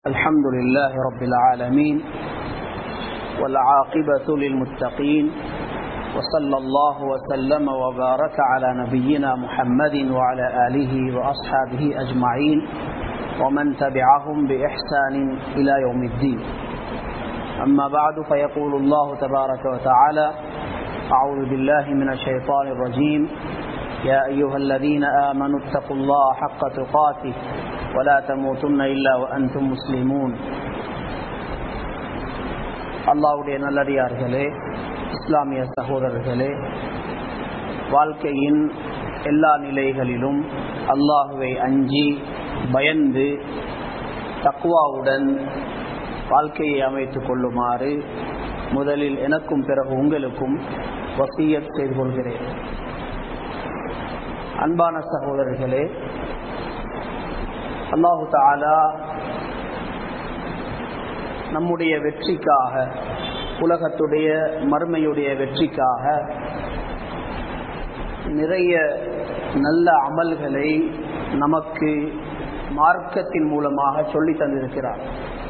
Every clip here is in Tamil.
الحمد لله رب العالمين والعاقبة للمتقين وصلى الله وسلم وبارك على نبينا محمد وعلى آله وأصحابه أجمعين ومن تبعهم بإحسان إلى يوم الدين. أما بعد فيقول الله تبارك وتعالى: أعوذ بالله من الشيطان الرجيم. يا أيها الذين آمنوا اتقوا الله حق تقاته ولا تموتن إلا وأنتم مسلمون. அல்லாஹ்வுடைய நல்லடியார்களே, இஸ்லாமிய சகோதரர்களே, வாழ்க்கையின் எல்லா நிலைகளிலும் அல்லாஹ்வை அஞ்சி பயந்து தக்வாவுடன் வாழ்க்கையை அமைத்துக் கொள்ளுமாறு முதலில் எனக்கும் பிறகு உங்களுக்கும் வசியத் செய்து கொள்கிறேன். அன்பான சகோதரர்களே, அல்லாஹு தஆலா நம்முடைய வெற்றிக்காக, உலகத்துடைய மறுமையுடைய வெற்றிக்காக நிறைய நல்ல அமல்களை நமக்கு மார்க்கத்தின் மூலமாக சொல்லி தந்திருக்கிறார்.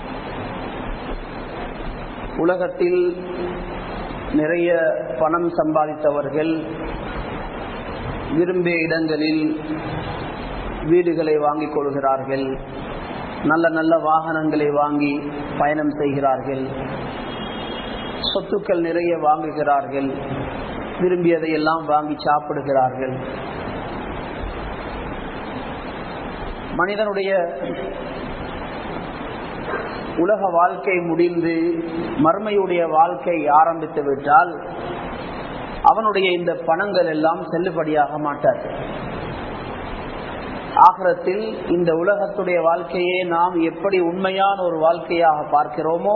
உலகத்தில் நிறைய பணம் சம்பாதித்தவர்கள் விரும்பிய இடங்களில் வீடுகளை வாங்கிக் கொள்கிறார்கள், நல்ல நல்ல வாகனங்களை வாங்கி பயணம் செய்கிறார்கள், சொத்துக்கள் நிறைய வாங்குகிறார்கள், விரும்பியதை எல்லாம் வாங்கி சாப்பிடுகிறார்கள். மனிதனுடைய உலக வாழ்க்கை முடிந்து மறுமையுடைய வாழ்க்கை ஆரம்பித்து விட்டால் அவனுடைய இந்த பணங்கள் எல்லாம் செல்லுபடியாக மாட்டாது. ஆகிரத்தில் இந்த உலகத்துடைய வாழ்க்கையை நாம் எப்படி உண்மையான ஒரு வாழ்க்கையாக பார்க்கிறோமோ,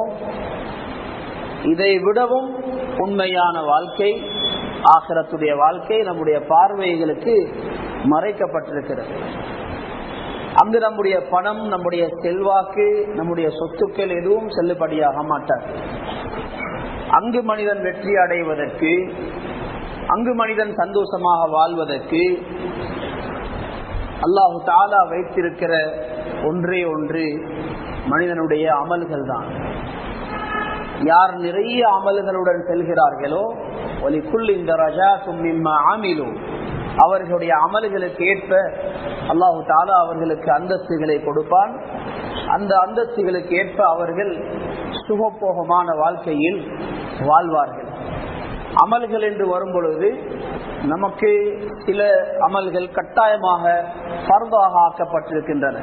இதை விடவும் உண்மையான வாழ்க்கை ஆகிரத்துடைய வாழ்க்கை நம்முடைய பார்வைகளுக்கு மறைக்கப்பட்டிருக்கிறது. அங்கு நம்முடைய பணம், நம்முடைய செல்வாக்கு, நம்முடைய சொத்துக்கள் எதுவும் செல்லுபடியாக மாட்டாது. அங்கு மனிதன் வெற்றி அடைவதற்கு, அங்கு மனிதன் சந்தோஷமாக வாழ்வதற்கு அல்லாஹு தஆலா வைத்திருக்கிற ஒன்றே ஒன்று மனிதனுடைய அமல்கள் தான். யார் நிறைய அமல்களுடன் செல்கிறார்களோ வலிகுல்லின் தரஜாத்தும் மிம்மா ஆமிலு, அவர்களுடைய அமல்களுக்கு ஏற்ப அல்லாஹு தஆலா அவர்களுக்கு அந்தஸ்துகளை கொடுப்பான். அந்த அந்தஸ்துகளுக்கு ஏற்ப அவர்கள் சுகபோகமான வாழ்க்கையில் வாழ்வார்கள். அமல்கள் என்று வரும் பொழுது நமக்கு சில அமல்கள் கட்டாயமாக ஃபர்தாக ஆக்கப்பட்டிருக்கின்றன.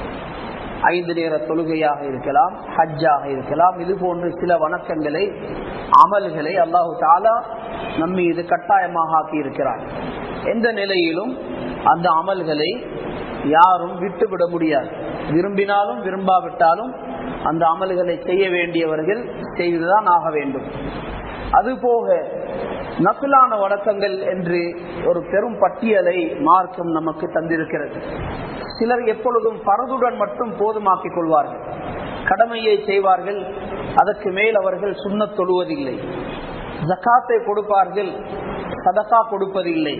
5 நேர தொழுகையாக இருக்கலாம், ஹஜ்ஜாக இருக்கலாம், இது போன்று சில வணக்கங்களை, அமல்களை அல்லாஹு தஆலா நம் மீது கட்டாயமாக ஆக்கி இருக்கிறார். எந்த நிலையிலும் அந்த அமல்களை யாரும் விட்டுவிட முடியாது. விரும்பினாலும் விரும்பாவிட்டாலும் அந்த அமல்களை செய்ய வேண்டியவர்கள் செய்துதான் ஆக வேண்டும். அதுபோக நஃபிலான வணக்கங்கள் என்று ஒரு பெரும் பட்டியலை மார்க்கம் நமக்கு தந்திருக்கிறது. சிலர் எப்பொழுதும் பரதுடன் மட்டும் போதுமாக்கிக் கொள்வார்கள், கடமையை செய்வார்கள், அதற்கு மேல் அவர்கள் சுன்னத் தொழுவதில்லை. ஜகாத்தை கொடுப்பார்கள், சதகா கொடுப்பதில்லை.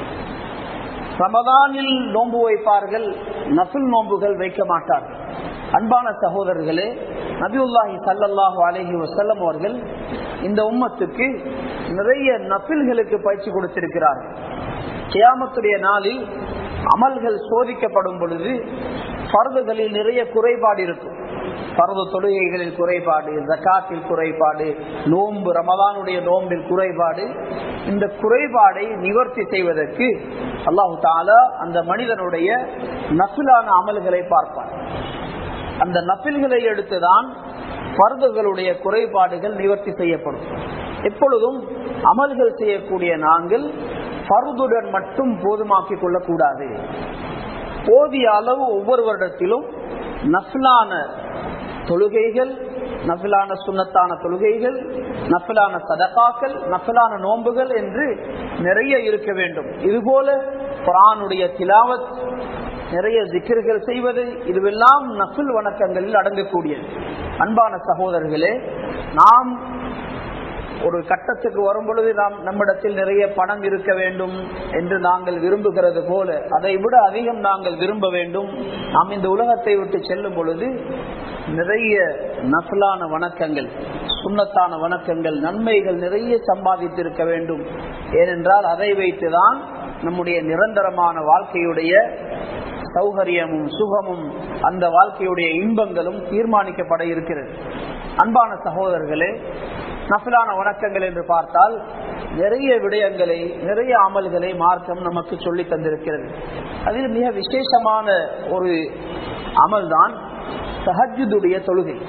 ரமதானில் நோன்பு வைப்பார்கள், நஃபில் நோன்புகள் வைக்க மாட்டார்கள். அன்பான சகோதரர்களே, நபியுல்லாஹி ஸல்லல்லாஹு அலைஹி வஸல்லம் அவர்கள் இந்த உம்மத்துக்கு நிறைய நஃபில்களுக்கு பயிற்சி கொடுத்திருக்கிறார்கள். கியாமத்துடைய நாளில் அமல்கள் சோதிக்கப்படும் பொழுது ஃபர்துகளில் நிறைய குறைபாடு இருக்கும். ஃபர்து தொழுகைகளில் குறைபாடு, ஜகாத்தில் குறைபாடு, நோன்பு, ரமதானுடைய நோம்பில் குறைபாடு. இந்த குறைபாடை நிவர்த்தி செய்வதற்கு அல்லாஹு தஆலா அந்த மனிதனுடைய நஃபிலான அமல்களை பார்ப்பார். அந்த நஃபில்களை எடுத்துதான் ஃபர்துகளுடைய குறைபாடுகள் நிவர்த்தி செய்யப்படும். எப்பொழுதும் அமல்கள் செய்யக்கூடிய நாங்கள் ஃபர்துடன் மட்டும் போதுமாக்கிக் கொள்ளக்கூடாது. போதிய அளவு ஒவ்வொரு வருடத்திலும் நஃபிலான தொழுகைகள், நஃபிலான சுன்னத்தான தொழுகைகள், நஃபிலான சதகாக்கள், நஃபிலான நோன்புகள் என்று நிறைய இருக்க வேண்டும். இதுபோல குர்ஆனுடைய திலாவத், நிறைய ஜிக்ர்கள் செய்வது, இதுவெல்லாம் நஃபில் வணக்கங்களில் அடங்கக்கூடியது. அன்பான சகோதரர்களே, நாம் ஒரு கட்டத்துக்கு வரும் பொழுது நம்மிடத்தில் நிறைய பணம் இருக்க வேண்டும் என்று நாங்கள் விரும்புகிறது போல அதை விட அதிகம் நாங்கள் விரும்ப வேண்டும். நாம் இந்த உலகத்தை விட்டு செல்லும் பொழுது நிறைய நஃபிலான வணக்கங்கள், சுன்னத்தான வணக்கங்கள், நன்மைகள் நிறைய சம்பாதித்திருக்க வேண்டும். ஏனென்றால் அதை வைத்துதான் நம்முடைய நிரந்தரமான வாழ்க்கையுடைய சௌகரியமும் சுகமும் அந்த வாழ்க்கையுடைய இன்பங்களும் தீர்மானிக்கப்பட இருக்கிறது. அன்பான சகோதரர்களே, நஃபிலான வணக்கங்கள் என்று பார்த்தால் நிறைய விடயங்களை, நிறைய அமல்களை மார்க்கம் நமக்கு சொல்லி தந்திருக்கிறது. அதில் மிக விசேஷமான ஒரு அமல் தான் தஹஜ்ஜுதுடைய தொழுகை.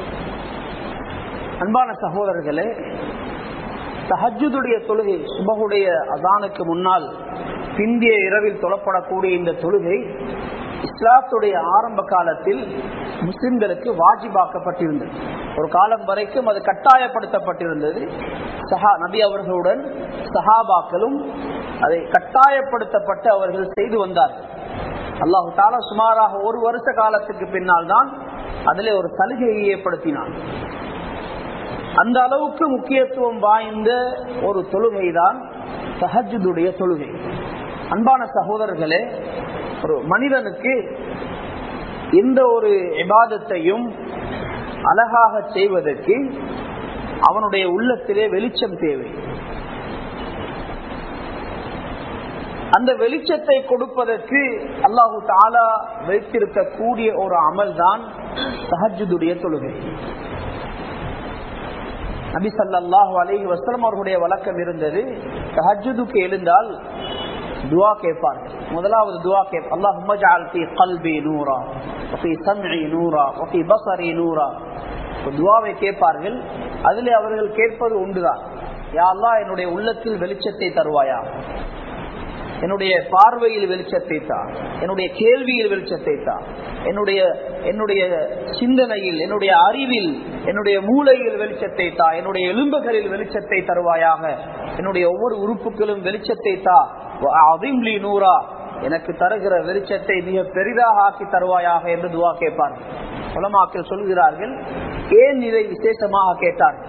அன்பான சகோதரர்களே, தஹஜ்ஜுதுடைய தொழுகை, சுபஹுடைய அஸானுக்கு முன்னால் பிந்திய இரவில் தொழப்படக்கூடிய இந்த தொழுகை இஸ்லாத்துடைய ஆரம்ப காலத்தில் முஸ்லிம்களுக்கு வாஜிபாக்கப்பட்டிருந்தது. ஒரு காலம் வரைக்கும் அது கட்டாயப்படுத்தப்பட்டிருந்தது. நபி அவர்களுடன் சஹாபாக்களும் அதை கட்டாயப்படுத்தப்பட்டு அவர்கள் செய்து வந்தார்கள். அல்லாஹு தஆலா சுமாராக ஒரு வருஷ காலத்துக்கு பின்னால் தான் அதிலே ஒரு சலுகையை ஏற்படுத்தினான். அந்த அளவுக்கு முக்கியத்துவம் வாய்ந்த ஒரு தொழுகை தான் தஹஜ்ஜுதுடைய தொழுகை. அன்பான சகோதரர்களே, ஒரு மனிதனுக்கு எந்த ஒரு இபாதத்தையும் அழகாக செய்வதற்கு அவனுடைய உள்ளத்திலே வெளிச்சம் தேவை. அந்த வெளிச்சத்தை கொடுப்பதற்கு அல்லாஹு தஆலா வைத்திருக்கக்கூடிய ஒரு அமல் தான் தஹஜ்ஜுதுடைய தொழுகை. நபி ஸல்லல்லாஹு அலைஹி வஸல்லம் அவர்களுடைய வழக்கம் இருந்தது, தஹஜ்ஜுதுக்கு எழுந்தால் துஆ கேட்பார்கள். முதலாவது துஆ அல்லாஹும்ம ஜஅல் ஃபீ கல்பி நூரா வ ஃபீ சம்இ நூரா வ ஃபீ பஸரி நூரா. துஆவை கேட்பார்கள். அதிலே அவர்கள் கேட்பது ஒன்றுதான், யா அல்லாஹ் என்னுடைய உள்ளத்தில் வெளிச்சத்தை தருவாயா, என்னுடைய பார்வையில் வெளிச்சத்தை தா, என்னுடைய கேள்வியில் வெளிச்சத்தை தா, என்னுடைய சிந்தனையில், என்னுடைய அறிவில், என்னுடைய மூளையில் வெளிச்சத்தை தா, என்னுடைய எலும்புகளில் வெளிச்சத்தை தருவாயாக, என்னுடைய ஒவ்வொரு உறுப்புகளும் வெளிச்சத்தை தா, அதிம்லி நூரா, எனக்கு தருகிற வெளிச்சத்தை மிக பெரிதாக ஆக்கி தருவாயாக என்று துவா கேட்பார்கள். உலமாக்கள் சொல்கிறார்கள், ஏன் இதை விசேஷமாக கேட்டார்கள்,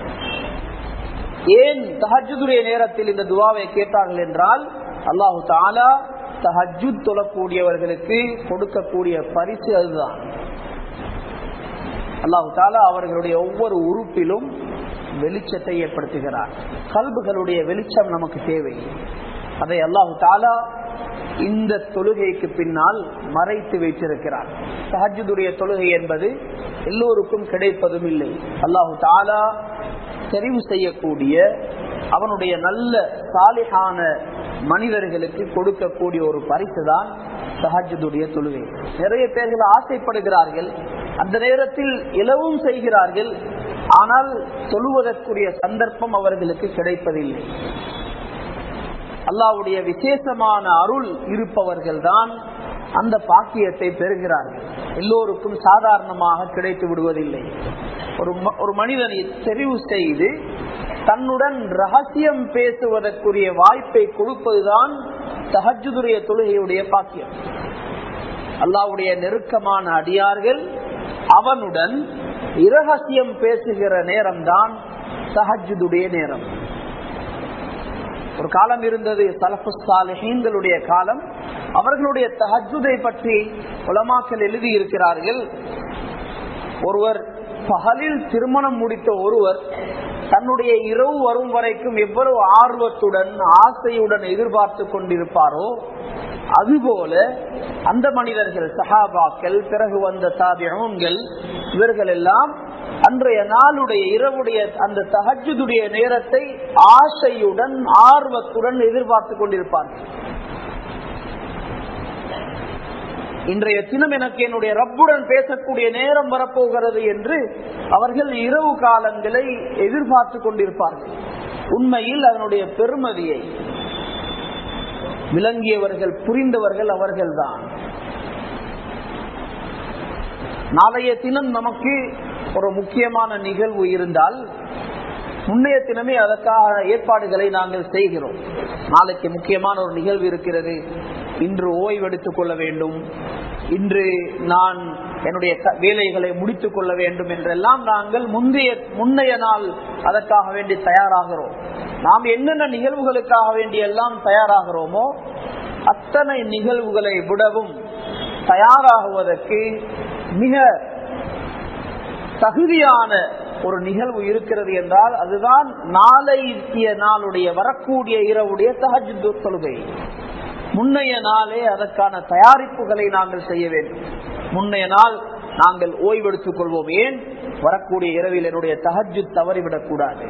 ஏன் தஹஜ்ஜுதுடைய நேரத்தில் இந்த துவாவை கேட்டார்கள் என்றால், அல்லாஹு தஆலா தஹஜ்ஜுத் தொழக்கூடியவர்களுக்கு கொடுக்கக்கூடிய பரிசு அதுதான். அல்லாஹு தஆலா அவர்களுடைய ஒவ்வொரு உறுப்பிலும் வெளிச்சத்தை ஏற்படுத்துகிறார். கல்புகளுடைய வெளிச்சம் நமக்கு தேவை. அதை அல்லாஹு தஆலா இந்த தொழுகைக்கு பின்னால் மறைத்து வைத்திருக்கிறார். தஹஜ்ஜுதுடைய தொழுகை என்பது எல்லோருக்கும் கிடைப்பதும் இல்லை. அல்லாஹு தஆலா தெரிவு செய்யக்கூடிய அவனுடைய நல்ல சாலிஹான மனிதர்களுக்கு கொடுக்கக்கூடிய ஒரு பரிசு தான் தஹஜ்ஜுதுடைய தொழுகை. நிறைய பேர்கள் ஆசைப்படுகிறார்கள், அந்த நேரத்தில் இலவும் செய்கிறார்கள், ஆனால் தொழுவதற்குரிய சந்தர்ப்பம் அவர்களுக்கு கிடைப்பதில்லை. அல்லாஹ்வுடைய விசேஷமான அருள் இருப்பவர்கள் தான் அந்த பாக்கியத்தை பெறுகிறார்கள். எல்லோருக்கும் சாதாரணமாக கிடைத்து விடுவதில்லை. ஒரு மனிதனை தெரிவு செய்து தன்னுடன் ரகசியம் பேசுவதற்குரிய வாய்ப்பை கொடுப்பதுதான் தஹஜ்ஜுதுடைய தொழுகையுடைய பாக்கியம். அல்லாஹ்வுடைய நெருக்கமான அடியார்கள் அவனுடன் இரகசியம் பேசுகிற நேரம்தான் தஹஜ்ஜுதுடைய நேரம். ஒரு காலம் இருந்தது, ஸலஃபுஸ் ஸாலிஹீன்களுடைய காலம். அவர்களுடைய தஹஜ்ஜுதை பற்றி உலமாக்கள் எழுதி இருக்கிறார்கள். ஒருவர் பகலில் திருமணம் முடித்த ஒருவர் தன்னுடைய இரவு வரும் வரைக்கும் எவ்வளவு ஆர்வத்துடன் ஆசையுடன் எதிர்பார்த்து கொண்டிருப்பாரோ, அதுபோல அந்த மனிதர்கள், சஹாபாக்கள், பிறகு வந்த தாபிஊன்கள், இவர்கள் எல்லாம் அன்றைய நாளுடைய இரவுடைய அந்த தஹஜ்ஜுதுடைய நேரத்தை ஆசையுடன் ஆர்வத்துடன் எதிர்பார்த்து கொண்டிருப்பார்கள். இன்றைய தினம் எனக்கு என்னுடைய ரப்புடன் பேசக்கூடிய நேரம் வரப்போகிறது என்று அவர்கள் இரவு காலங்களை எதிர்பார்த்து கொண்டிருப்பார்கள். உண்மையில் அதனுடைய பெருமதியை விளங்கியவர்கள், புரிந்தவர்கள் அவர்கள்தான். நாளைய தினம் நமக்கு ஒரு முக்கியமான நிகழ்வு இருந்தால் முன்னைய தினமே அதற்கான ஏற்பாடுகளை நாங்கள் செய்கிறோம். நாளைக்கு முக்கியமான ஒரு நிகழ்வு இருக்கிறது, இன்று ஓய்வெடுத்துக் கொள்ள வேண்டும், இன்று நான் என்னுடைய வேலைகளை முடித்துக் கொள்ள வேண்டும் என்றெல்லாம் நாங்கள் முன்னைய நாள் அதற்காக வேண்டி தயாராகிறோம். நாம் என்னென்ன நிகழ்வுகளுக்காக வேண்டி எல்லாம் தயாராகிறோமோ அத்தனை நிகழ்வுகளை விடவும் தயாராகுவதற்கு மிக தகுதியான ஒரு நிகழ்வு இருக்கிறது என்றால் அதுதான் நாளைய நாளுடைய வரக்கூடிய இரவுடைய தஹஜ்ஜுத் தொழுகை. முன்னைய நாளே அதற்கான தயாரிப்புகளை நாங்கள் செய்ய வேண்டும். முன்னைய நாள் நாங்கள் ஓய்வெடுத்துக் கொள்வோம். ஏன்? வரக்கூடிய இரவில் என்னுடைய தஹஜ்ஜுத் தவறிவிடக் கூடாது.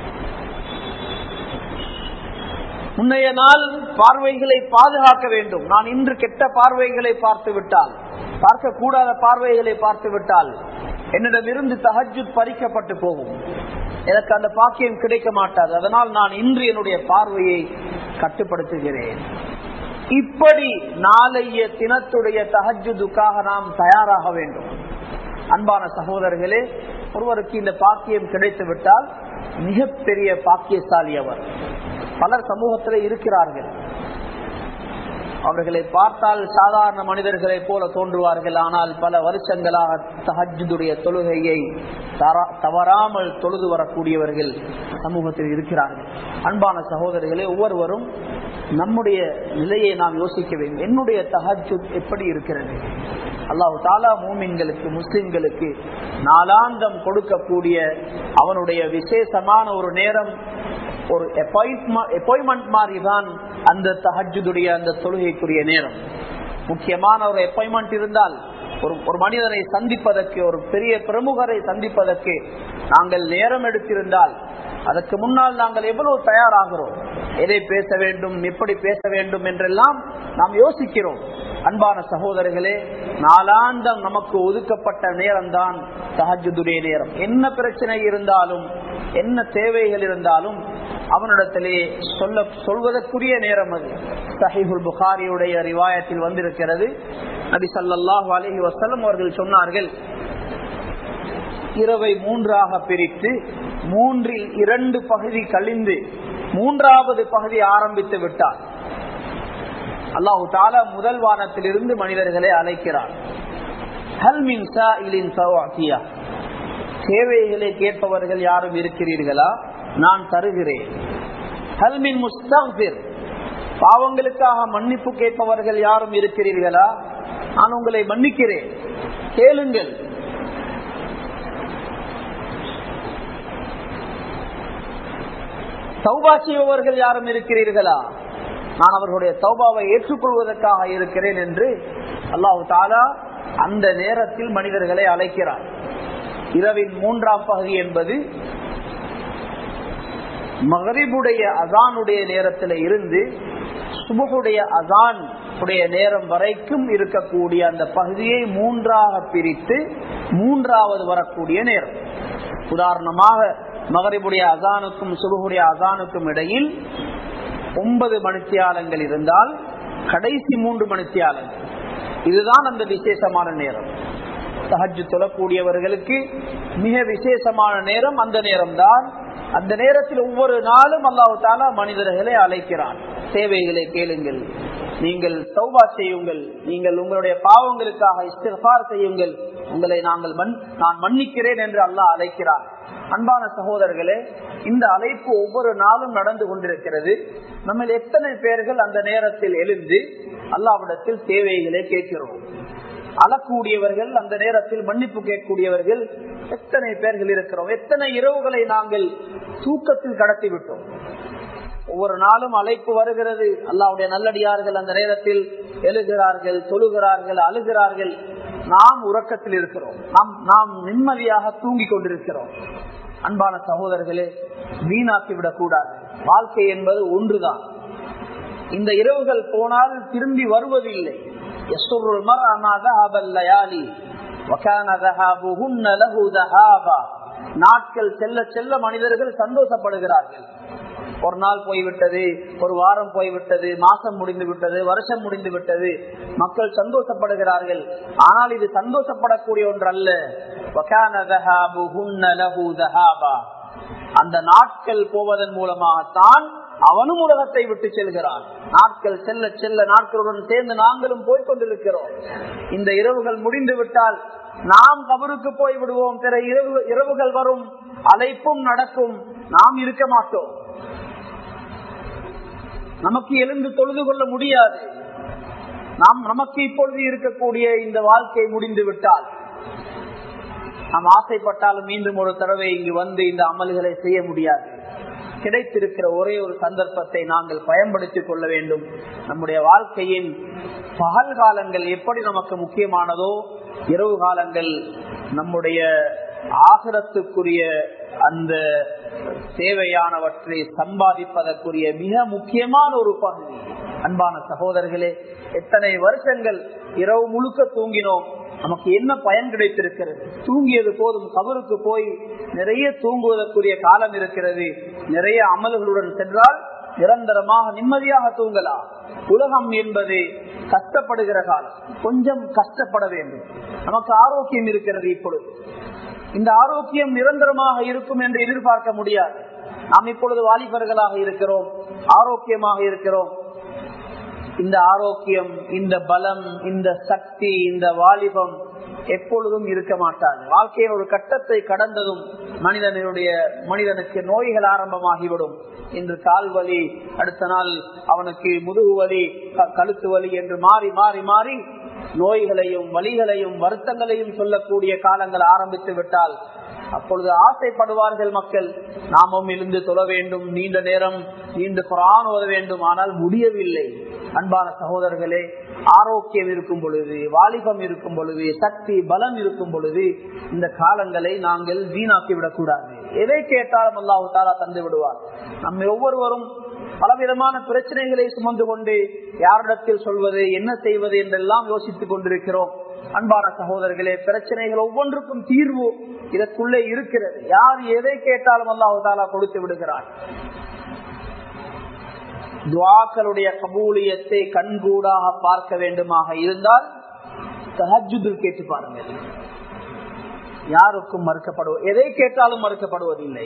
முன்னைய நாள் பார்வைகளை பாதுகாக்க வேண்டும். நான் இன்று கெட்ட பார்வைகளை பார்த்து விட்டால், பார்க்க கூடாத பார்வைகளை பார்த்து விட்டால் என்னிடமிருந்து தஹஜ்ஜுத் பறிக்கப்பட்டு போகும், எனக்கு அந்த பாக்கியம் கிடைக்க மாட்டாது. அதனால் நான் இன்று என்னுடைய பார்வையை கட்டுப்படுத்துகிறேன். இப்படி நாளைய தினத்துடைய தஹஜ்ஜுதுக்காக நாம் தயாராக வேண்டும். அன்பான சகோதரர்களே, ஒருவருக்கு இந்த பாக்கியம் கிடைத்து விட்டால் மிகப்பெரிய பாக்கியசாலி அவர். பலர் சமூகத்தில் இருக்கிறார்கள், அவர்களை பார்த்தால் சாதாரண மனிதர்களை போல தோன்றுவார்கள். ஆனால் பல வருஷங்களாக தஹஜ்ஜுடைய தொழுகையை தவறாமல் தொழுது வரக்கூடியவர்கள் சமூகத்தில் இருக்கிறார்கள். அன்பான சகோதரர்களே, ஒவ்வொருவரும் நம்முடைய நிலையை நாம் யோசிக்க வேண்டும். என்னுடைய தஹஜ்ஜுத் எப்படி இருக்கிறது? அல்லாஹ் தஆலா மூமின்களுக்கு, முஸ்லிம்களுக்கு நாளாந்தம் கொடுக்கக்கூடிய அவனுடைய விசேஷமான ஒரு நேரம், ஒரு அப்பாயின்மெண்ட் மாதிரி தான் அந்த தஹஜ்ஜுடைய அந்த தொழுகைக்குரிய நேரம். முக்கியமான ஒரு அப்பாயின்மெண்ட் இருந்தால், ஒரு மனிதனை சந்திப்பதற்கு, ஒரு பெரிய பிரமுகரை சந்திப்பதற்கு நாங்கள் நேரம் எடுத்திருந்தால் அதற்கு முன்னால் நாங்கள் எவ்வளவு தயாராகிறோம், எதை பேச வேண்டும், எப்படி பேச வேண்டும் என்றெல்லாம் நாம் யோசிக்கிறோம். அன்பான சகோதரர்களே, நாளாந்தம் நமக்கு ஒதுக்கப்பட்ட நேரம் தான் தஹஜ்ஜுடைய நேரம். என்ன பிரச்சனை இருந்தாலும், என்ன தேவைகள் இருந்தாலும் அவனிடத்திலே சொல்வதற்குரிய நேரம் அது. சஹீஹுல் புகாரியுடைய ரிவாயத்தில் வந்திருக்கிறது, நபி ஸல்லல்லாஹு அலைஹி வஸல்லம் அவர்கள் சொன்னார்கள், இரவை மூன்றாக பிரித்து 2 பகுதி கழிந்து 3வது பகுதி ஆரம்பித்து விட்டார். அல்லாஹு தஆலா முதல் வானத்திலிருந்து மனிதர்களை அழைக்கிறார். ஹல் மின் சாயிலின் ஃபஅதியா, தேவைகளை கேட்பவர்கள் யாரும் இருக்கிறீர்களா? நான் தருகிறேன். ஹல் மின் முஸ்தக்பிர், பாவங்களுக்காக மன்னிப்பு கேட்பவர்கள் யாரும் இருக்கிறீர்களா? நான் உங்களை மன்னிக்கிறேன், கேளுங்கள். தௌபா செய்பவர்கள் யாரும் இருக்கிறீர்களா? நான் அவர்களுடைய தௌபாவை ஏற்றுக்கொள்வதற்காக இருக்கிறேன் என்று அல்லாஹ் தஆலா அந்த நேரத்தில் மனிதர்களை அழைக்கிறார். இரவின் 3ஆம் பகுதி என்பது மக்ரிபுடைய அஸானுடைய நேரத்தில் இருந்து சுபஹுடைய அஸான் உடைய நேரம் வரைக்கும் இருக்கக்கூடிய அந்த பகுதியை 3ஆக பிரித்து 3வது வரக்கூடிய நேரம். உதாரணமாக மக்ரிபுடைய அஸானுக்கும் சுபஹுடைய அஸானுக்கும் இடையில் 9 மணித்தியாலங்கள் இருந்தால் கடைசி 3 மணித்தியாலங்கள், இதுதான் அந்த விசேஷமான நேரம். தஹஜ்ஜுத் தொழக்கூடியவர்களுக்கு மிக விசேஷமான நேரம் அந்த நேரம் தான். அந்த நேரத்தில் ஒவ்வொரு நாளும் அல்லாஹ் தஆலா மனிதர்களை அழைக்கிறான். சேவைகளை கேளுங்கள், நீங்கள் தௌபா செய்யுங்கள், நீங்கள் உங்களுடைய பாவங்களுக்காக இஸ்திக்ஃபார் செய்யுங்கள், உங்களை நான் மன்னிக்கிறேன் என்று அல்லாஹ் அழைக்கிறார். அன்பான சகோதரர்களே, இந்த அழைப்பு ஒவ்வொரு நாளும் நடந்து கொண்டிருக்கிறது. நம்ம எத்தனை பேர்கள் அந்த நேரத்தில் எழுந்து அல்லாஹ்விடத்தில் சேவைகளை கேட்கிறோம்? அழக்கூடியவர்கள், அந்த நேரத்தில் மன்னிப்பு கேட்கக்கூடியவர்கள் எத்தனை பேர்கள் இருக்கிறோம்? எத்தனை இரவுகளை நாங்கள் தூக்கத்தில் கடத்தி விட்டோம்? ஒவ்வொரு நாளும் அழைப்பு வருகிறது. அல்லாஹ்வுடைய நல்லடியார்கள் அந்த நேரத்தில் எழுகிறார்கள், தொழுகிறார்கள், அழுகிறார்கள். நாம் உறக்கத்தில் இருக்கிறோம், நாம் நிம்மதியாக தூங்கிக் கொண்டிருக்கிறோம். அன்பான சகோதரர்களே, வீணாக்கி விடக்கூடாது. வாழ்க்கை என்பது ஒன்றுதான். இந்த இரவுகள் போனால் திரும்பி வருவதில்லை. நாட்கள் செல்ல செல்ல மனிதர்கள் சந்தோஷப்படுகிறார்கள். ஒரு நாள் போய்விட்டது, ஒரு வாரம் போய்விட்டது, மாசம் முடிந்து விட்டது, வருஷம் முடிந்து விட்டது, மக்கள் சந்தோஷப்படுகிறார்கள். ஆனால் இது சந்தோஷப்படக்கூடிய ஒன்றல்ல. அந்த நாட்கள் போவதன் மூலமாகத்தான் அவனும் உலகத்தை விட்டு செல்கிறான். நாட்கள் செல்ல செல்ல நாட்களுடன் சேர்ந்து நாங்களும் போய்கொண்டிருக்கிறோம். இந்த இரவுகள் முடிந்து விட்டால் நாம் கபருக்கு போய் விடுவோம். பிற இரவுகள் வரும், அழைப்பும் நடக்கும், நாம் இருக்க மாட்டோம். நமக்கு எழுந்து தொழுது கொள்ள முடியாது. நமக்கு இப்பொழுது இருக்கக்கூடிய இந்த வாழ்க்கை முடிந்து விட்டால் நாம் ஆசைப்பட்டாலும் மீண்டும் ஒரு தடவை இங்கு வந்து இந்த அமல்களை செய்ய முடியாது. கிடைத்திருக்கிற ஒரே ஒரு சந்தர்ப்பத்தை நாங்கள் பயன்படுத்திக் கொள்ள வேண்டும். நம்முடைய வாழ்க்கையின் பகல் காலங்கள் எப்படி நமக்கு முக்கியமானதோ, இரவு காலங்கள் நம்முடைய ஆகிரத்துக்குரிய அந்த தேவையானவற்றை சம்பாதிப்பதற்குரிய மிக முக்கியமான ஒரு பகுதி. அன்பான சகோதரர்களே, எத்தனை வருஷங்கள் இரவு முழுக்க தூங்கினோம், நமக்கு என்ன பயன் கிடைத்திருக்கிறது? தூங்கியது போதும், கபருக்கு போய் நிறைய தூங்குவதற்குரிய காலம் இருக்கிறது. நிறைய அமல்களுடன் சென்றால் நிரந்தரமாக நிம்மதியாக தூங்கலாம். உலகம் என்பது கஷ்டப்படுகிற காலம், கொஞ்சம் கஷ்டப்பட வேண்டும். நமக்கு ஆரோக்கியம் இருக்கிறது. இப்பொழுது இந்த ஆரோக்கியம் நிரந்தரமாக இருக்கும் என்று எதிர்பார்க்க முடியாது. நாம் இப்பொழுது வாலிபர்களாக இருக்கிறோம், ஆரோக்கியமாக இருக்கிறோம். இந்த ஆரோக்கியம், இந்த பலம், இந்த சக்தி, இந்த வாலிபம் எப்பொழுதும் இருக்க மாட்டாது. வாழ்க்கையின் ஒரு கட்டத்தை கடந்ததும் மனிதனுக்கு நோய்கள் ஆரம்பமாகிவிடும். இன்று கால் வலி, அடுத்த நாள் அவனுக்கு முதுகு வலி, கழுத்து வலி என்று மாறி மாறி மாறி நோய்களையும் வலிகளையும் வருத்தங்களையும் சொல்லக்கூடிய காலங்கள் ஆரம்பித்து விட்டால் அப்பொழுது ஆசைப்படுவார்கள் மக்கள், நாமும் இருந்து தொழ வேண்டும், நீண்ட நேரம் நீண்டு குர்ஆன் ஓத வேண்டும். ஆனால் முடியவில்லை. அன்பான சகோதரர்களே, ஆரோக்கியம் இருக்கும் பொழுது, வாலிபம் இருக்கும் பொழுது, சக்தி பலம் இருக்கும் பொழுது இந்த காலங்களை நாங்கள் வீணாக்கி விடக்கூடாது. எதை கேட்டாலும் அல்லாஹ் தஆலா தந்து விடுவார். நம்ம ஒவ்வொருவரும் பலவிதமான பிரச்சனைகளை சுமந்து கொண்டு யாரிடத்தில் சொல்வது, என்ன செய்வது என்றெல்லாம் யோசித்துக் கொண்டிருக்கிறோம். அன்பான சகோதரர்களே, பிரச்சனைகள் ஒவ்வொன்றுக்கும் தீர்வு இதற்குள்ளே இருக்கிறது. யார் எதை கேட்டாலும் அல்லாஹ் தஆலா கொடுத்து விடுகிறார். துஆக்களுடைய கபூலியத்தை கண்கூடாக பார்க்க வேண்டுமாக இருந்தால் தஹஜ்ஜுதில் கேட்டு பாருங்கள். யாருக்கும் மறுக்கப்படுவது, எதை கேட்டாலும் மறுக்கப்படுவதில்லை.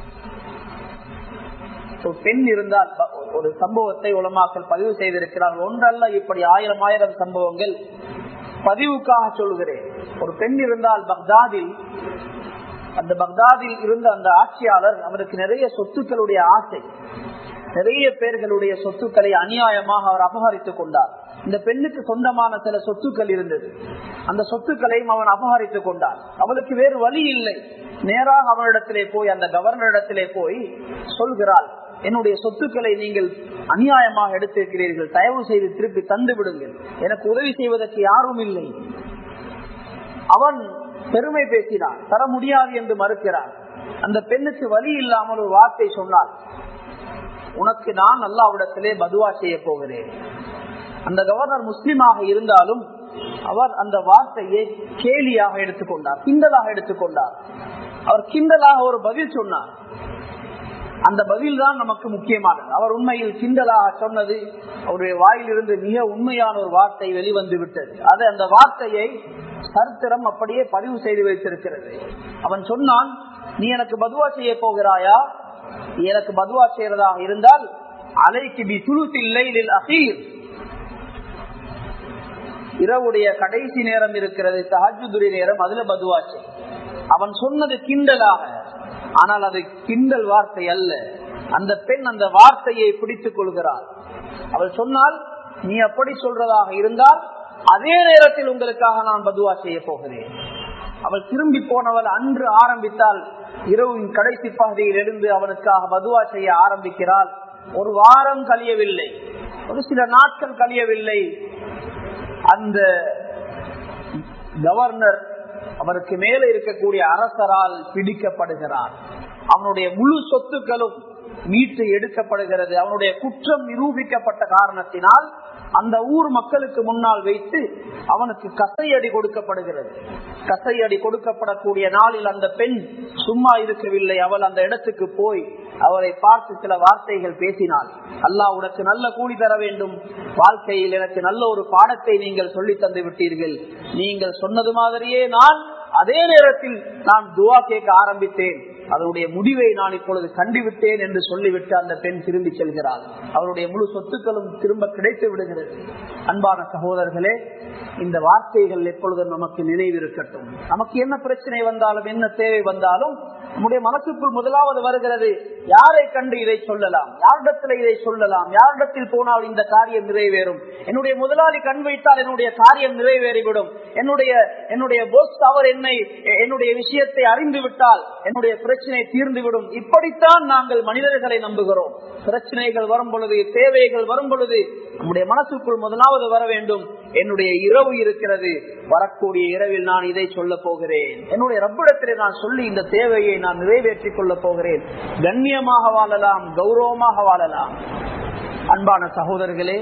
பெண் இருந்தால் ஒரு சம்பவத்தை உலமாக்கள் பதிவு செய்திருக்கிறார்கள். ஒன்றல்ல, இப்படி ஆயிரம் ஆயிரம் சம்பவங்கள் பதிவுக்காக சொல்கிறேன். ஒரு பெண் இருந்தால் பக்தாதில் இருந்த அந்த ஆட்சியாளர், அவருக்கு நிறைய சொத்துக்களுடைய ஆசை, நிறைய பேர்களுடைய சொத்துக்களை அநியாயமாக அவர் அபகரித்துக் கொண்டார். இந்த பெண்ணுக்கு சொந்தமான சில சொத்துக்கள் இருந்தது. அந்த சொத்துக்களையும் அவன் அபகரித்துக் கொண்டான். அவளுக்கு வேறு வழி இல்லை. நேராக அவனிடத்திலே போய், அந்த கவர்னரிடத்திலே போய் சொல்கிறாள், என்னுடைய சொத்துக்களை நீங்கள் அநியாயமாக எடுத்திருக்கிறீர்கள், தயவு செய்து திருப்பி தந்து விடுங்கள், எனக்கு உதவி செய்வதற்கு யாரும் இல்லை. அவன் பெருமை பேசினான், தர முடியாது என்று மறுக்கிறான். அந்த பெண்ணுக்கு வழி இல்லாமல் ஒரு வார்த்தை சொன்னார், உனக்கு நான் அல்லாஹ்விடத்திலே பதுவா செய்ய போகிறேன். அந்த கவர்னர் முஸ்லிமாக இருந்தாலும் அவர் அந்த வார்த்தையை கேலியாக எடுத்துக்கொண்டார், கிண்டலாக எடுத்துக்கொண்டார். அவர் கிண்டலாக ஒரு பதில் சொன்னார். அந்த பதில் தான் நமக்கு முக்கியமானது. அவர் உண்மையில் கிண்டலாக சொன்னது, அவருடைய வாயிலிருந்து மிக உண்மையான ஒரு வார்த்தை வெளிவந்து விட்டது. அது அந்த வார்த்தையை சரித்திரம் அப்படியே பதிவு செய்து வைத்திருக்கிறது. அவன் சொன்னான், நீ எனக்கு பதுவா செய்ய போகிறாயா? நீ எனக்கு பதுவா செய்யறதாக இருந்தால் அலைக்கு பி சுலுத்தில் லைலில் அகீர், இரவுடைய கடைசி நேரம் இருக்கிறது, தஹஜ்ஜுதுடைய நேரம், அதுல பதுவா செய். அவன் சொன்னது கிண்டலாக, ஆனால் அது கிண்டல் வார்த்தை அல்ல. அந்த பெண் அந்த வார்த்தையை பிடித்துக் கொள்கிறாள். அவள் சொன்னால், நீ அப்படி சொல்றதாக இருந்தால் அதே நேரத்தில் உங்களுக்காக நான் பதுவா செய்ய போகிறேன். அவள் திரும்பி போனவள் அன்று ஆரம்பித்தால் இரவின் கடைசி பகுதியில் இருந்து அவனுக்காக பதுவா செய்ய ஆரம்பிக்கிறாள். ஒரு வாரம் கழியவில்லை, ஒரு சில நாட்கள் கழியவில்லை, அந்த கவர்னர் அவருக்கு மேலே இருக்கக்கூடிய அரசரால் பிடிக்கப்படுகிறார். அவனுடைய முழு சொத்துக்களும் மீட்டு எடுக்கப்படுகிறது. அவனுடைய குற்றம் நிரூபிக்கப்பட்ட காரணத்தினால் அந்த ஊர் மக்களுக்கு முன்னால் வைத்து அவனுக்கு கசையடி கொடுக்கப்படுகிறது. கசையடி கொடுக்கப்படக்கூடிய நாளில் அந்த பெண் சும்மா இருக்கவில்லை. அவள் அந்த இடத்துக்கு போய் அவரை பார்த்து சில வார்த்தைகள் பேசினாள். அல்லாஹ் உனக்கு நல்ல கூலி தர வேண்டும், வாழ்க்கையில் எனக்கு நல்ல ஒரு பாடத்தை நீங்கள் சொல்லி தந்து விட்டீர்கள். நீங்கள் சொன்னது மாதிரியே நான் அதே நேரத்தில் நான் துவா கேட்க ஆரம்பித்தேன். அதனுடைய முடிவை நான் இப்பொழுது கண்டுவிட்டேன் என்று சொல்லிவிட்டு அந்த பெண் திரும்பி செல்கிறாள். அவருடைய முழு சொத்துக்களும் திரும்ப கிடைத்து விடுகிறது. அன்பான சகோதரர்களே, இந்த வார்த்தைகள் எப்பொழுதும் நமக்கு நினைவிருக்கட்டும். நமக்கு என்ன பிரச்சனை வந்தாலும் என்ன தேவை வந்தாலும் நம்முடைய மனசுக்குள் முதலாவது வருகிறது, யாரை கண்டு இதை சொல்லலாம், யாரிடத்தில் இதை சொல்லலாம், யாரிடத்தில் போனால் இந்த காரியம் நிறைவேறும், என்னுடைய முதலாளி கண் வைத்தால் என்னுடைய காரியம் நிறைவேறிவிடும், என்னுடைய போஸ் அவர் என்னுடைய விஷயத்தை அறிந்து விட்டால் என்னுடைய பிரச்சனை தீர்ந்துவிடும். இப்படித்தான் நாங்கள் மனிதர்களை நம்புகிறோம். பிரச்சனைகள் வரும் பொழுது, தேவைகள் வரும் பொழுது நம்முடைய மனசுக்குள் முதலாவது வர வேண்டும், என்னுடைய இரவு இருக்கிறது, வரக்கூடிய இரவில் நான் இதை சொல்ல போகிறேன், என்னுடைய ரப்பிடத்திலே நான் சொல்லி இந்த தேவையை நான் நிறைவேற்றிக் கொள்ள போகிறேன். கண்ணியமாக வாழலாம், கௌரவமாக வாழலாம். அன்பான சகோதரர்களே,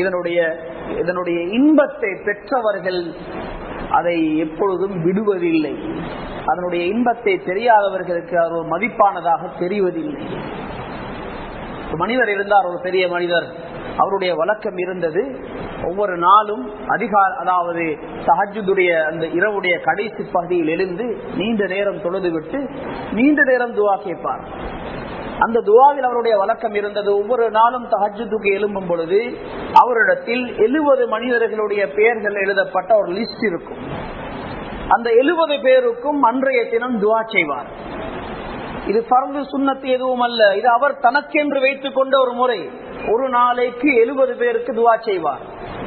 இதனுடைய இன்பத்தை பெற்றவர்கள் அதை எப்பொழுதும் விடுவதில்லை. அதனுடைய இன்பத்தை தெரியாதவர்களுக்கு அது மதிப்பானதாக தெரிவதில்லை. மனிதர் இருந்தார், ஒரு பெரிய மனிதர். அவருடைய வழக்கம் இருந்தது, ஒவ்வொரு நாளும் அதாவது தஹஜ்ஜுடைய அந்த இரவுடைய கடைசி பகுதியில் எழுந்து நீண்ட நேரம் தொழுது விட்டு நீண்ட நேரம் துவா கேட்பார். அந்த துவாவில் அவருடைய வழக்கம் இருந்தது, ஒவ்வொரு நாளும் தஹஜ்ஜுக்கு எழும்பும் பொழுது அவரிடத்தில் 70 மனிதர்களுடைய பெயர்கள் எழுதப்பட்ட ஒரு லிஸ்ட் இருக்கும். அந்த 70 பேருக்கும் அன்றைய தினம் துவா செய்வார். இது ஃபர்து சுன்னத்து எதுவும் அல்ல, இது அவர் தனக்கென்று வைத்துக் கொண்ட ஒரு முறை. ஒரு நாளைக்கு 70 பேருக்கு துவா செய்வார்.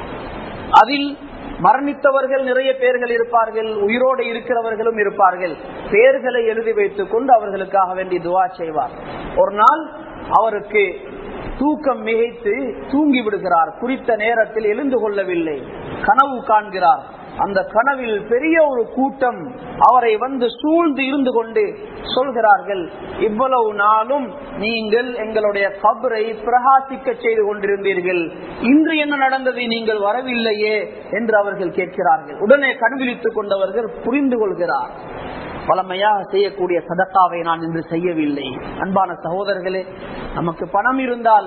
அதில் மரணித்தவர்கள் நிறைய பேர்கள் இருப்பார்கள், உயிரோடு இருக்கிறவர்களும் இருப்பார்கள். பேர்களை எழுதி வைத்துக் கொண்டு அவர்களுக்காக வேண்டி துவா செய்வார். ஒரு நாள் அவருக்கு தூக்கம் மிகைத்து தூங்கி விடுகிறார். குறித்த நேரத்தில் எழுந்து கொள்ளவில்லை. கனவு காண்கிறார். அந்த கனவில் பெரிய ஒரு கூட்டம் அவரை வந்து சூழ்ந்து இருந்து கொண்டு சொல்கிறார்கள், இவ்வளவு நாளும் நீங்கள் எங்களுடைய கபரை பிரகாசிக்க செய்து கொண்டிருந்தீர்கள், இன்று என்ன நடந்தது, நீங்கள் வரவில்லையே என்று அவர்கள் கேட்கிறார்கள். உடனே கண்விழித்துக் கொண்டவர்கள் புரிந்து கொள்கிறார், பழமையாக செய்யக்கூடிய சதக்காவை நான் இன்று செய்யவில்லை. அன்பான சகோதரர்களே, நமக்கு பணம் இருந்தால்,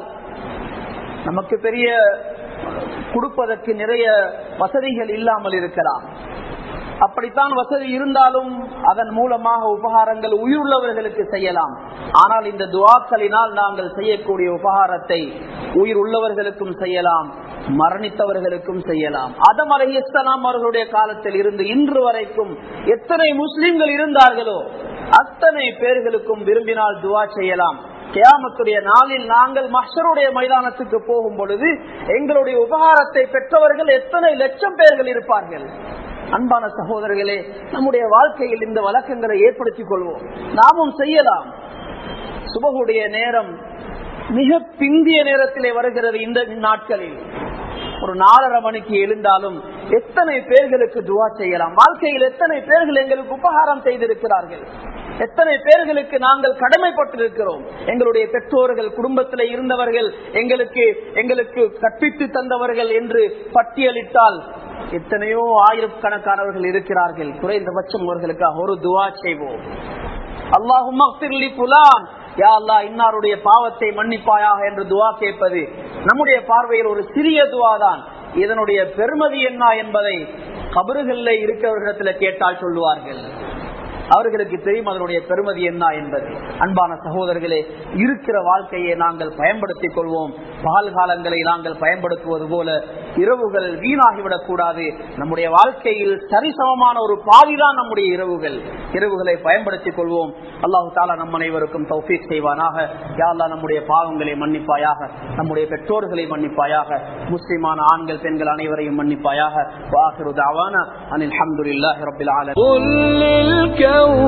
நமக்கு பெரிய கொடுப்பதற்கு நிறைய வசதிகள் இல்லாமல் இருக்கலாம். அப்படித்தான் வசதி இருந்தாலும் அதன் மூலமாக உபகாரங்கள் உயிருள்ளவர்களுக்கு செய்யலாம். ஆனால் இந்த துஆக்களினால் நாங்கள் செய்யக்கூடிய உபகாரத்தை உயிர் உள்ளவர்களுக்கும் செய்யலாம், மரணித்தவர்களுக்கும் செய்யலாம். ஆதம் அலைஹிஸ்ஸலாம் அவர்களுடைய காலத்தில் இருந்து இன்று வரைக்கும் எத்தனை முஸ்லிம்கள் இருந்தார்களோ அத்தனை பேர்களுக்கும் விரும்பினால் துஆ செய்யலாம். கியாமத்துடைய நாளில் நாங்கள் மஹ்ஷருடைய மைதானத்துக்கு போகும் பொழுது எங்களுடைய உபகாரத்தை பெற்றவர்கள் எத்தனை லட்சம் பேர்கள் இருப்பார்கள். அன்பான சகோதரர்களே, நம்முடைய வாழ்க்கையில் இந்த வழக்கங்களை ஏற்படுத்திக் கொள்வோம், நாமும் செய்யலாம். சுபஹுடைய நேரம் மிக பிந்திய நேரத்திலே வருகிறது. இந்த நாட்களில் ஒரு 4:30 மணிக்கு எழுந்தாலும் எத்தனை பேர்களுக்கு துஆ செய்யலாம். வாழ்க்கையில் எத்தனை பேர்கள் எங்களுக்கு உபகாரம் செய்திருக்கிறார்கள், எத்தனை பேர்களுக்கு நாங்கள் கடமைப்பட்டிருக்கிறோம். எங்களுடைய பெற்றோர்கள், குடும்பத்தில் இருந்தவர்கள், எங்களுக்கு கற்பித்து தந்தவர்கள் என்று பட்டியலிட்டால் எத்தனையோ ஆயிரக்கணக்கானவர்கள் இருக்கிறார்கள். குறைந்தபட்சம் அவர்களுக்காக ஒரு துஆ செய்வோம். அல்லாஹும்ம ஃபிர்லி ஃபுலான், யா அல்லாஹ் இன்னாருடைய பாவத்தை மன்னிப்பாயாக என்று துஆ கேட்பது நம்முடைய பார்வையில் ஒரு சிறிய துஆ தான். இதனுடைய பெருமதி என்ன என்பதை கபறுகளில் இருக்கிறவர்களிடத்தில் கேட்டால் சொல்லுவார்கள். அவர்களுக்கு தெரியும் அதனுடைய பெருமதி என்ன என்பது. அன்பான சகோதரர்களே, இருக்கிற வாழ்க்கையை நாங்கள் பயன்படுத்திக் கொள்வோம். பகல் காலங்களை நாங்கள் பயன்படுத்துவது போல இரவுகள் வீணாகிவிடக் கூடாது. நம்முடைய வாழ்க்கையில் சரிசமமான ஒரு பாதிதான் நம்முடைய இரவுகளை பயன்படுத்திக் கொள்வோம். அல்லாஹு தஆலா நம் அனைவருக்கும் தௌஃபீக் செய்வானாக. யா அல்லாஹ் நம்முடைய பாவங்களை மன்னிப்பாயாக, நம்முடைய பெற்றோர்களை மன்னிப்பாயாக, முஸ்லிமான ஆண்கள் பெண்கள் அனைவரையும் மன்னிப்பாயாக. வஆகிரு தஅவானா அனில் ஹம்துலில்லாஹி ரப்பில் ஆலமீன்.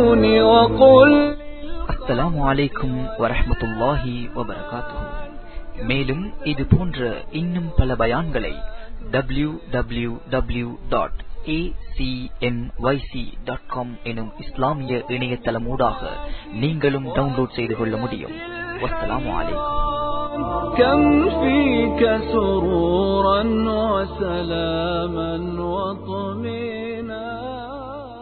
அஸ்ஸலாமு அலைக்கும் வரஹ்மத்துல்லாஹி வபரகாத்துஹு. மேலும் இது போன்ற இன்னும் பல பயான்களை www.acmyc.com எனும் இஸ்லாமிய இணையதளமூடாக நீங்களும் டவுன்லோட் செய்து கொள்ள முடியும். வஸ்ஸலாமு அலைக்கும். كم فيك سرورا وسلاما وطمئنا